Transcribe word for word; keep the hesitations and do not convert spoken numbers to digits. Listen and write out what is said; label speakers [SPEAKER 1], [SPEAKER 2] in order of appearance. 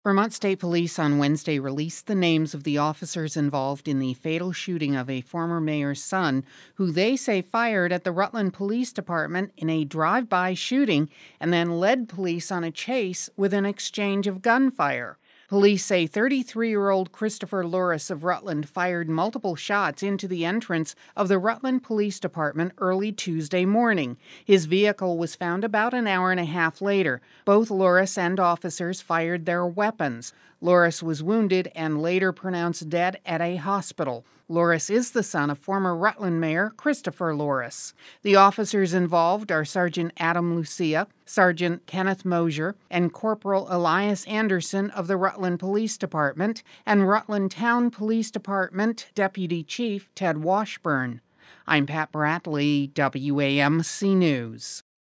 [SPEAKER 1] Vermont State Police on Wednesday released the names of the officers involved in the fatal shooting of a former mayor's son, who they say fired at the Rutland Police Department in a drive-by shooting and then led police on a chase with an exchange of gunfire. Police say thirty-three-year-old Christopher Loris of Rutland fired multiple shots into the entrance of the Rutland Police Department early Tuesday morning. His vehicle was found about an hour and a half later. Both Loris and officers fired their weapons. Loris was wounded and later pronounced dead at a hospital. Loris is the son of former Rutland Mayor Christopher Loris. The officers involved are Sergeant Adam Lucia, Sergeant Kenneth Mosier, and Corporal Elias Anderson of the Rutland Police Department, and Rutland Town Police Department Deputy Chief Ted Washburn. I'm Pat Bradley, W A M C News.